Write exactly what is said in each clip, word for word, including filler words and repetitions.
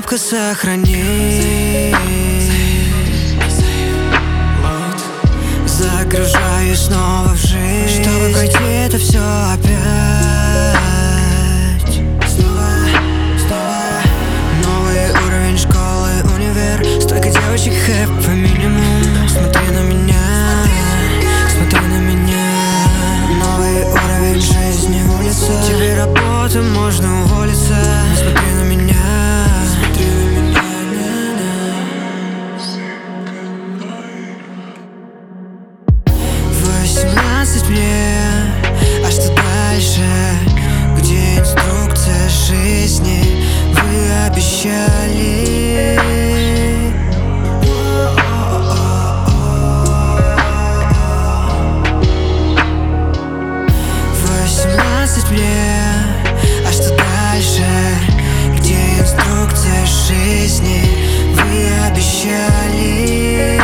кнопка сохрани. Загружаюсь снова в жизнь, чтобы пройти это все опять. Снова, снова. Новый уровень школы, универ. Столько девочек хэп по минимум. Смотри на меня, смотри на меня. Новый уровень жизни, улица. Теперь работа, можно уволиться. Смотри на меня, смотри на меня. Восемнадцать мне, а что дальше? Где инструкция жизни? Вы обещали. Восемнадцать мне, а что дальше? Где инструкция жизни? Вы обещали.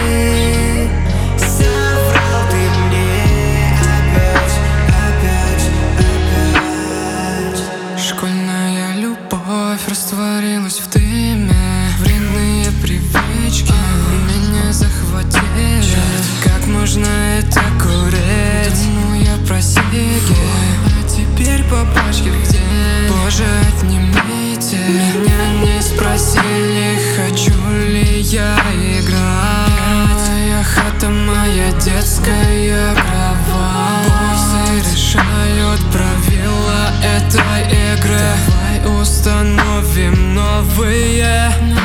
Соврал ты мне опять, опять, опять. Школьная любовь растворилась в дыме. Вредные привычки меня захватили. Как можно это курить? Думаю я про сиги, а теперь по пачке где? Боже, отнимите. Меня не спросили, хочу ли я играть. Моя хата, моя детская кровать. Боссы решают правила этой игры. Давай установим новые.